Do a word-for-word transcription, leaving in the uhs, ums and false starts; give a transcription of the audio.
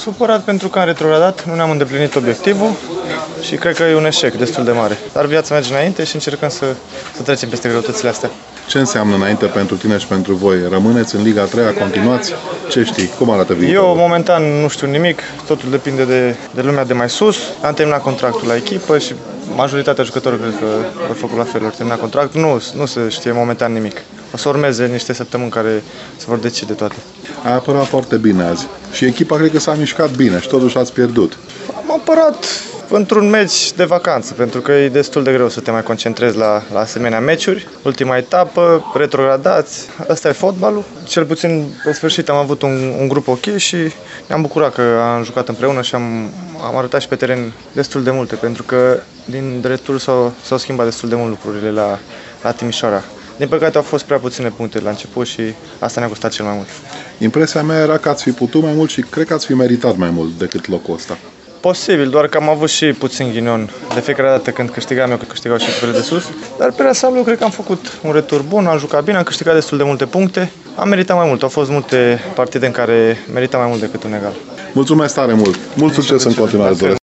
Supărat pentru că am retrogradat, nu ne-am îndeplinit obiectivul și cred că e un eșec destul de mare. Dar viața merge înainte și încercăm să, să trecem peste greutățile astea. Ce înseamnă înainte pentru tine și pentru voi? Rămâneți în Liga a treia, continuați? Ce știi? Cum arată viitorul? Eu momentan nu știu nimic, totul depinde de, de lumea de mai sus. Am terminat contractul la echipă și majoritatea jucătorilor cred că vor făcut la fel, vor termina contractul. Nu, nu se știe momentan nimic. O să urmeze niște săptămâni care se vor decide toate. Ai apărat foarte bine azi și echipa cred că s-a mișcat bine și totuși ați pierdut. Am apărat într-un meci de vacanță, pentru că e destul de greu să te mai concentrezi la, la asemenea meciuri. Ultima etapă, retrogradați, ăsta e fotbalul. Cel puțin, pe sfârșit, am avut un, un grup ok și ne-am bucurat că am jucat împreună și am, am arătat și pe teren destul de multe, pentru că din dreptul s-au, s-au schimbat destul de mult lucrurile la, la Timișoara. Din păcate au fost prea puține puncte la început și asta ne-a costat cel mai mult. Impresia mea era că ați fi putut mai mult și cred că ați fi meritat mai mult decât locul ăsta. Posibil, doar că am avut și puțin ghinion. De fiecare dată când câștigam eu, că câștigau și echipele de sus. Dar pe ansamblu cred că am făcut un retur bun, am jucat bine, am câștigat destul de multe puncte. Am meritat mai mult, au fost multe partide în care meritam mai mult decât un egal. Mulțumesc tare mult! Mult succes în continuare!